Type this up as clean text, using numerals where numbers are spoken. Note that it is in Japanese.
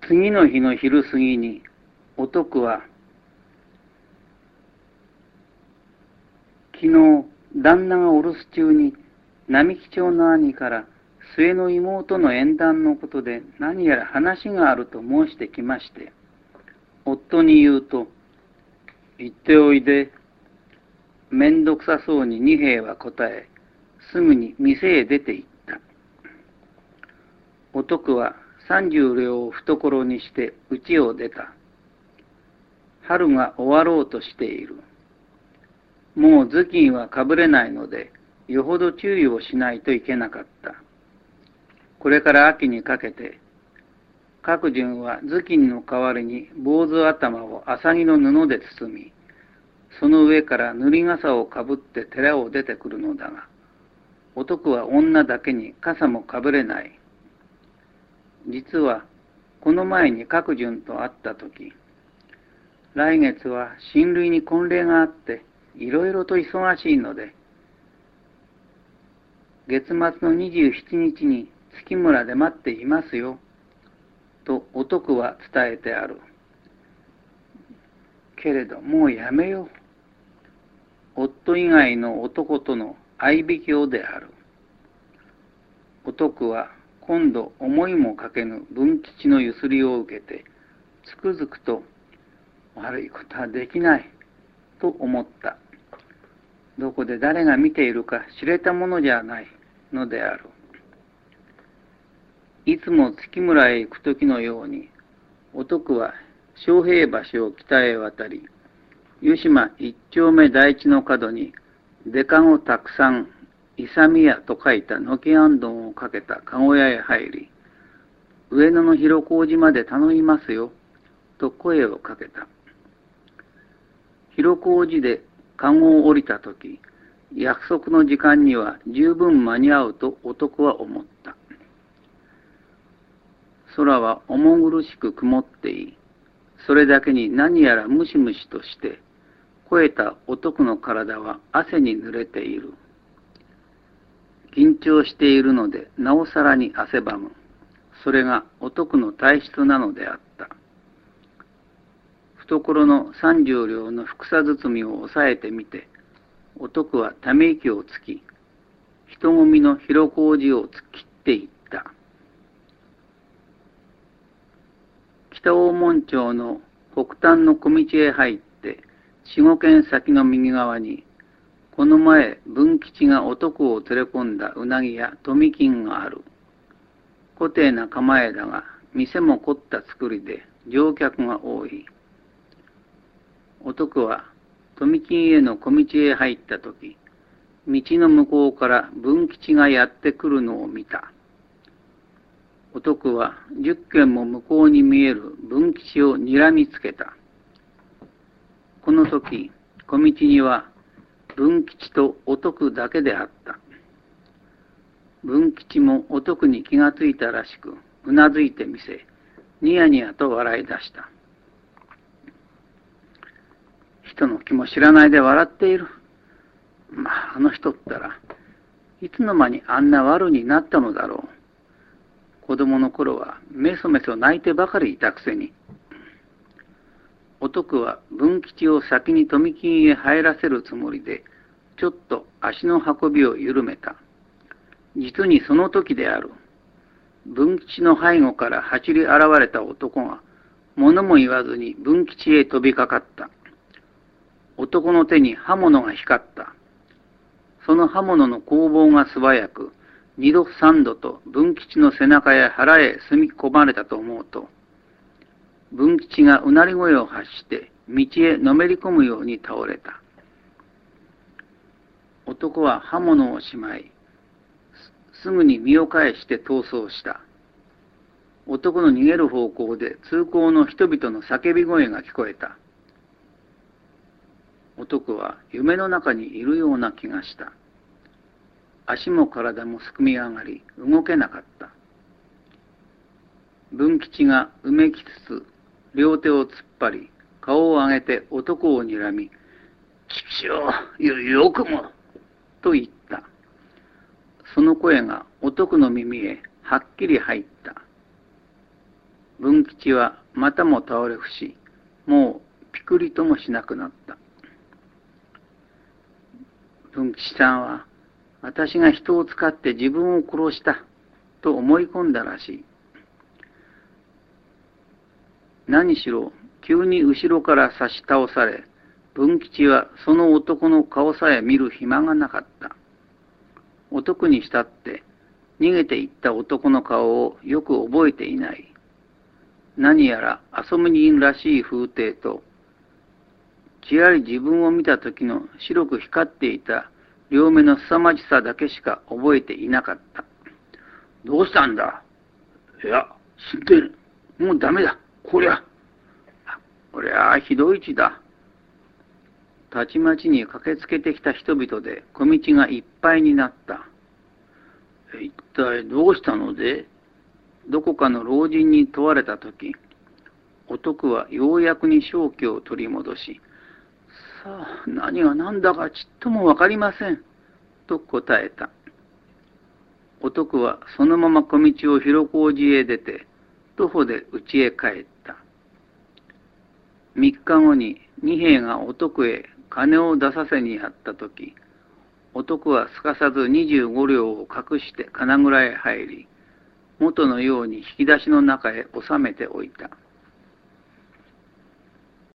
次の日の昼過ぎに、お徳は、昨日、旦那がお留守中に、並木町の兄から、末の妹の縁談のことで何やら話があると申してきまして、夫に言うと、行っておいで。めんどくさそうに二兵は答え、すぐに店へ出て行った。お徳は30両を懐にして家を出た。春が終わろうとしている。もう頭巾はかぶれないので、よほど注意をしないといけなかった。これから秋にかけて、各順は頭巾の代わりに坊主頭を浅木の布で包み、その上から塗り笠をかぶって寺を出てくるのだが、お徳は女だけに笠もかぶれない。実は、この前に各順と会ったとき、来月は親類に婚礼があって、いろいろと忙しいので、月末の27日に月村で待っていますよ、とお徳は伝えてある。けれどもうやめよう。夫以外の男との相引きをである。お徳は今度思いもかけぬ文吉のゆすりを受けて、つくづくと悪いことはできないと思った。どこで誰が見ているか知れたものじゃないのである。いつも月村へ行くときのように、お徳は昌平橋を北へ渡り、湯島一丁目第一の角に、デカゴたくさん、勇み屋と書いた軒あんどんをかけた籠屋へ入り、上野の広小路まで頼みますよ、と声をかけた。広小路で籠を降りたとき、約束の時間には十分間に合うと男は思った。空は重苦しく曇っていい。それだけに何やらムシムシとして、肥えた男の体は汗に濡れている。緊張しているのでなおさらに汗ばむ。それが男の体質なのであった。懐の30両のふくさ包みを押さえてみて、男はため息をつき、人混みの広小路を突っ切っていった。北大門町の北端の小道へ入って、4、5軒先の右側に、この前文吉が男を連れ込んだうなぎや富金がある。固定な構えだが、店も凝った作りで乗客が多い。男は富金への小道へ入ったとき、道の向こうから文吉がやってくるのを見た。男は10軒も向こうに見える文吉を睨みつけた。この時、小道には文吉とお徳だけであった。文吉もお徳に気がついたらしく、うなずいてみせ、ニヤニヤと笑い出した。人の気も知らないで笑っている。まあ、あの人ったらいつの間にあんな悪になったのだろう。子供の頃はメソメソ泣いてばかりいたくせに。お徳は文吉を先に富金へ入らせるつもりで、ちょっと足の運びを緩めた。実にその時である。文吉の背後から走り現れた男が、物も言わずに文吉へ飛びかかった。男の手に刃物が光った。その刃物の攻防が素早く、2度3度と文吉の背中や腹へ吸み込まれたと思うと、文吉がうなり声を発して道へのめり込むように倒れた。男は刃物をしまい、すぐに身を返して逃走した。男の逃げる方向で通行の人々の叫び声が聞こえた。男は夢の中にいるような気がした。足も体もすくみ上がり、動けなかった。文吉がうめきつつ、両手を突っ張り、顔を上げて男を睨み、吉祥、よくも、と言った。その声が男の耳へはっきり入った。 文吉はまたも倒れ伏し、もうピクリともしなくなった。文吉さんは、私が人を使って自分を殺したと思い込んだらしい。何しろ急に後ろから差し倒され、文吉はその男の顔さえ見る暇がなかった。男にしたって逃げていった男の顔をよく覚えていない。何やら遊び人らしい風体と、ちらり自分を見た時の白く光っていた両目の凄まじさだけしか覚えていなかった。どうしたんだ？いや、死んでる。もうダメだ。こりゃひどい血だ。たちまちに駆けつけてきた人々で小道がいっぱいになった。一体どうしたので？どこかの老人に問われたとき、男はようやくに正気を取り戻し、さあ何が何だかちっともわかりません、と答えた。男はそのまま小道を広小路へ出て、徒歩で家へ帰った。3日後に二兵が男へ金を出させにあったとき、男はすかさず25両を隠して金蔵へ入り、元のように引き出しの中へ収めておいた。